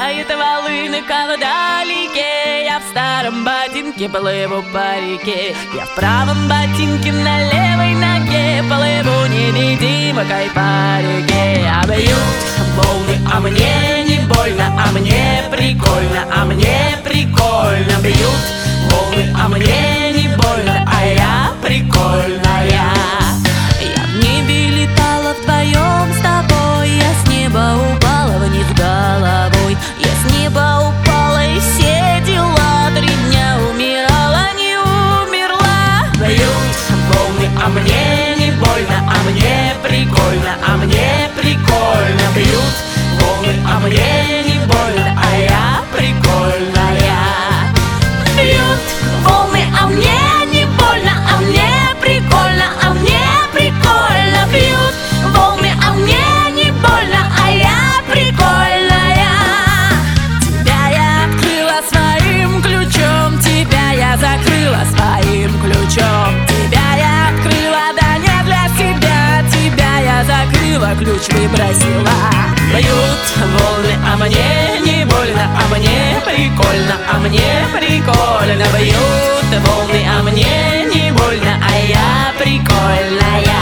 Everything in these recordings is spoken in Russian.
играет волынка вдалеке. Я в старом ботинке плыву по реке. Я в правом ботинке на левой ноге плыву невидимкой по реке. А бьют волны, а мне не больно, а мне прикольно, а мне прикольно. Бьют волны, а мне не больно, а я прикольная. Я в небе летала вдвоем с тобой. Я с неба упала вниз головой. Я с неба упала и все дела. 3 дня умирала, не умерла. Бьют волны, а мне не больно, а мне прикольно, а мне прикольно. Бьют волны, а мне не больно, а я прикольная. Бьют волны, а мне не больно, а мне прикольно, а мне прикольно. Бьют волны, а мне не больно, а я прикольная. Тебя я открыла своим ключом, тебя я закрыла своим ключом. Тебя я открыла, да не для себя, тебя я закрыла, ключ выбросила. Бьют волны, а мне не больно, а мне прикольно, а мне прикольно. Бьют волны, а мне не больно, а я прикольная.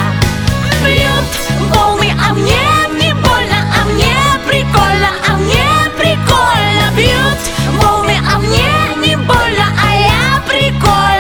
Бьют волны, а мне не больно, а мне прикольно, а мне прикольно. Бьют волны, а мне не больно, а я прикольная.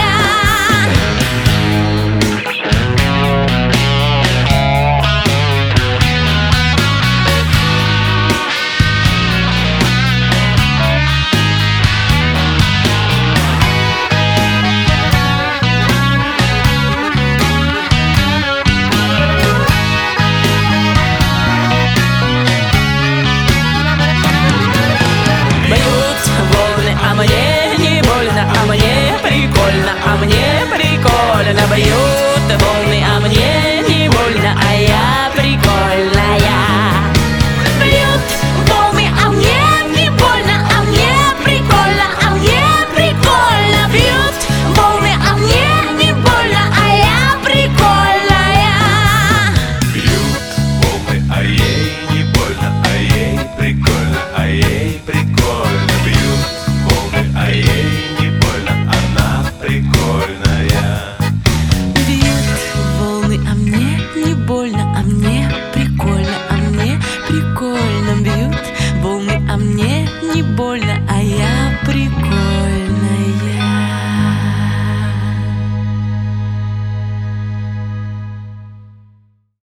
А мне прикольно, а мне прикольно. Бьют волны, а мне не больно, а я прикольная. Бьют волны, а мне не больно, а мне прикольно, а мне прикольно. Бьют волны, а мне не больно, а я прикольная. Бьют волны, а ей не больно, а ей прикольно, а ей прикольно. Бьют волны, а ей не больно, она прикольная. Бьют волны, а мне не больно, а мне прикольно, а мне прикольно. Бьют волны, а мне не больно, а я прикольная.